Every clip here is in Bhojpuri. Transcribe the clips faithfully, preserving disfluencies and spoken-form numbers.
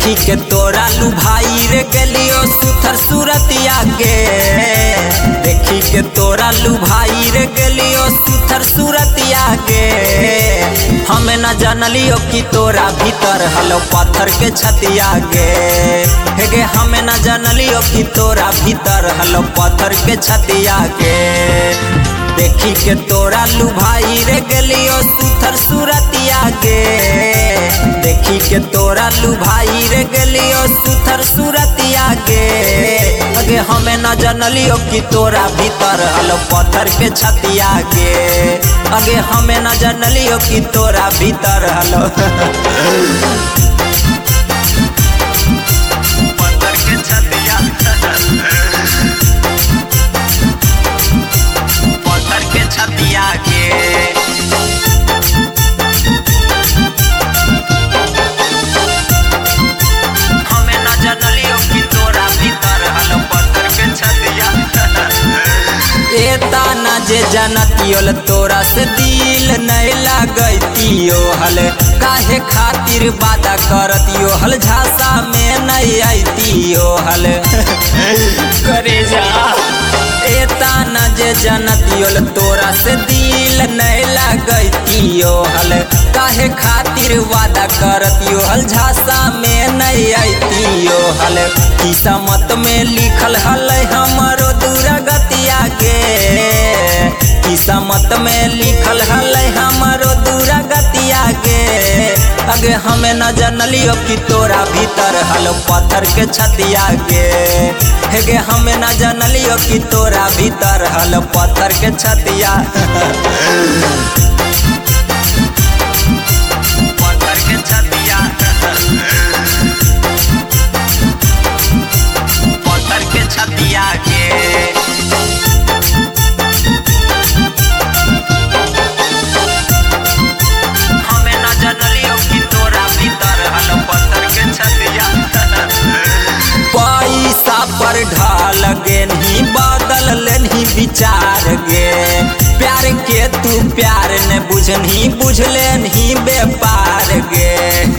देखी के तोरा लू भाई रे गेलियो सुथर सूरतिया गे। देखी के तोरा लू भाई रे गेलियो सुथर सूरतिया गे। हमें न जानलियो कि तोरा भीतर हलो पत्थर के छतिया गे। हे गे हमें न जानलियो कि तोरा भीतर हलो पत्थर के छतिया गे। देखी के तोरा लू भाई रे गेलियो सुथर सूरतिया गे। देखी के तोरा लू भाई रे गेलियो सुथर सूरतिया गे। अगे हमें न जानलियो कि तोरा भीतर हलो पत्थर के छतिया गे। अगे हमें न जानलियो कि तोरा भीतर हलो पत्थर के छतिया पत्थर के छतिया गे। हमें न जानलियो कि तोरा भीतर हलो पत्थर के छतिया। ए ताना जे जानतियोल तोरा से दिल नहीं लागतियो हल। काहे खातिर वादा करतियो हल झांसा में नहीं आइतियो हल करे जा। ए ताना जे जानतियोल तोरा से दिल नहीं लागतियो हल। काहे खातिर वादा करतियो हल झांसा में नहीं आइतियो हल। किस्मत में लिखल हल हमरो दुर्गतिया गे। किस्मत में लिखल हल हमरो दुर्गतिया गे। अगे हमें न जानलियो कि तोरा भीतर हलो पत्थर के छतिया गे। हे गे हमें न जानलियो कि तोरा भीतर हलो पत्थर के छतिया पत्थर के छतिया पत्थर के छतिया गे। हमें न जानलियो कि तोरा भीतर हलो पत्थर के छतिया। पैसा पर ढाल गे नहीं बदल लेनी विचार गे। प्यार के तू प्यार ने बुझनी बुझले नहीं व्यापार गे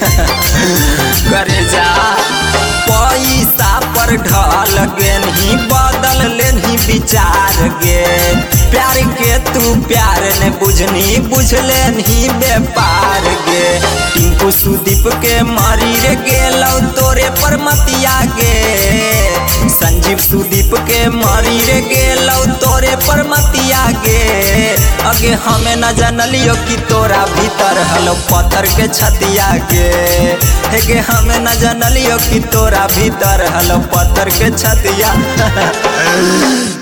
करे जा। पैसा पर ढाल गे नहीं बदल लेनी विचार गे। प्यार के तू प्यार ने बुझनी बुझले नहीं व्यापार गे। टिंकू सुदीप के मारी रे गेलौ तोरे पर मतिया गे। संजीव सुदीप के मारी रे गेलौ तोरे पर मतिया गे। अगे हमें न जानलियो कि तोरा भीतर हलो पत्थर के छतिया गे। हे गे हमें न जानलियो कि तोरा भीतर हलो पत्थर के छतिया